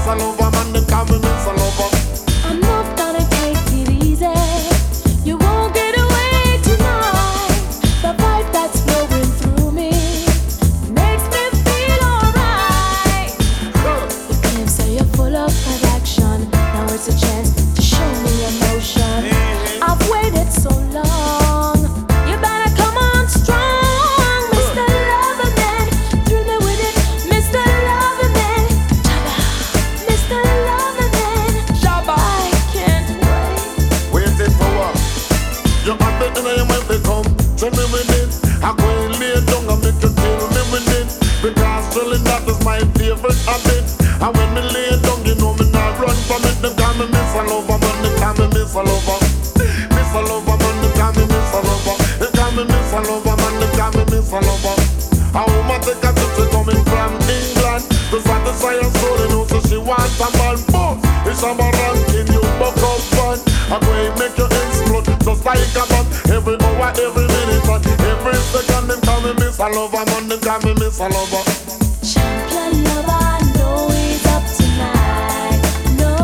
miss a lover, man, they call me miss a lover. I'm not gonna take it easy. You won't get away tonight. The vibe that's flowing through me makes me feel alright. You claim say you're full of attraction. Now it's a chance to show me emotion. I've waited so long. You better come on strong, Mr. Loverman. Thrill me with it, Mr. Loverman. Mr. Loverman. I can't wait. Waiting for what? You have it and I might come. Tell me with it. I go and lay down and make you kill me with it. Because drilling that is my favorite habit. And when me lay down, you know me not run from it. They call me miss a lover, man, they call me miss a lover. Miss a lover, man, they call me miss a lover. They call me miss a lover, man, they call me miss a lover. A woman take a trip, she coming from England. To satisfy her soul, you know, so she wants a man. Boss, it's a ranking, you buck up fun. I'm going to make you explode, just like a bomb. Every hour, every minute, and every second, them call me miss a lover, man, they call me miss a lover. Champion lover, know he's up tonight. No,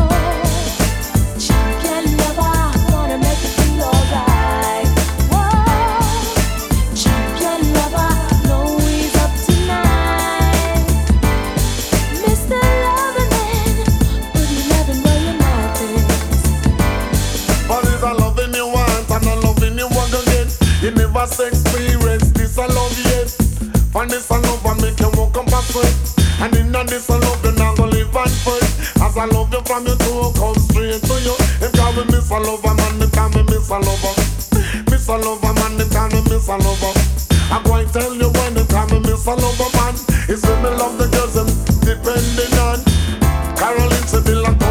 champion lover, gonna make you feel alright. Whoa, champion lover, know he's up tonight. Mr. Loverman, put your loving where your mouth is. But it's a loving you want and a loving you want again. You never say experience this a love yet. For this a love I make you walk up a sweat. And in this a love you not gonna live and fight. As I love you from you to come straight to you. If call me miss a lover, man, they call me miss a lover. Miss a lover, man, they call me miss a lover. I'm going to tell you when they call me miss a lover, man. It's when me love the girls I'm depending on. Caroline, she belong to